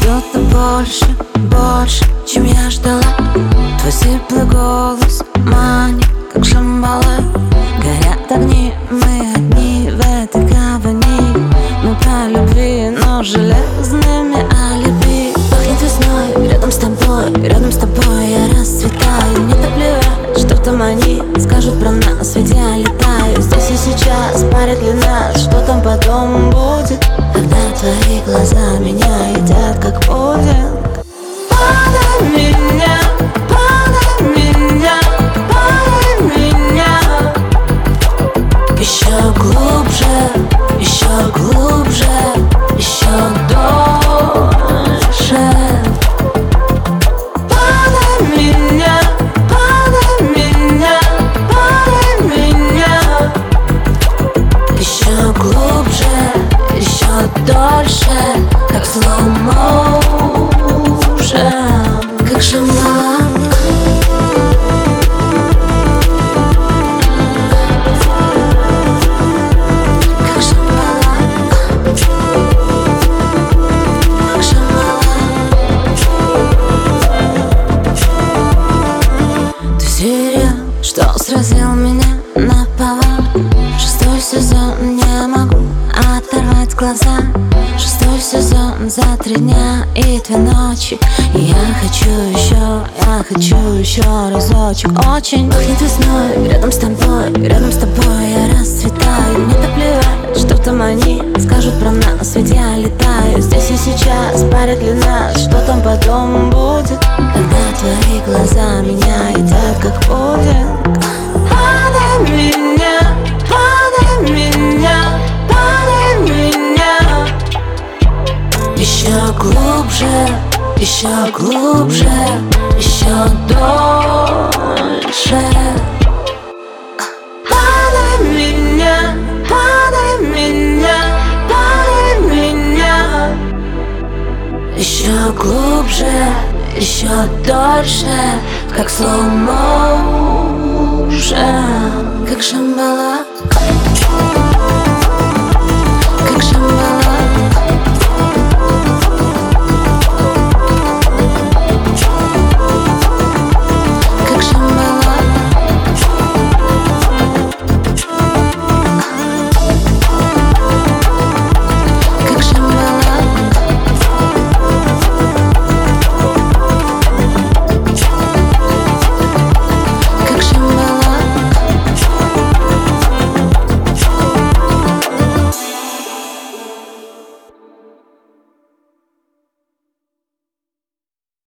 что-то больше, чем я ждала. Твой сиплый голос манит, как шамбала. Горят огни, мы одни в этой гавани. Мы по любви, но железными алиби. Пахнет весной, рядом с тобой я расцветаю. Мне так плевать, что там они скажут про нас, ведь я летаю. Здесь и сейчас, парят ли нас, что там потом будет, когда твои глаза меня едят как пудинг. Подай меня, подай меня, подай меня еще глубже, еще глубже, еще дольше. Подай меня, подай меня, подай меня еще глубже, еще дольше, как slow motion, как шамала. Что сразил меня наповал. Шестой сезон, не могу оторвать глаза. Шестой сезон, за 3 дня и 2 ночи. И я хочу еще разочек. Очень пахнет весной, рядом с тобой я расцветаю. Мне так плевать, что там они скажут про нас, ведь я летаю. Здесь и сейчас, парят ли нас, что там потом будет, когда твои глаза меня едят как пудинг. Подай меня, подай меня, подай меня еще глубже, еще глубже, еще дольше. Подай меня, подай меня, подай меня еще глубже, еще дольше, как slow motion, как шамбала.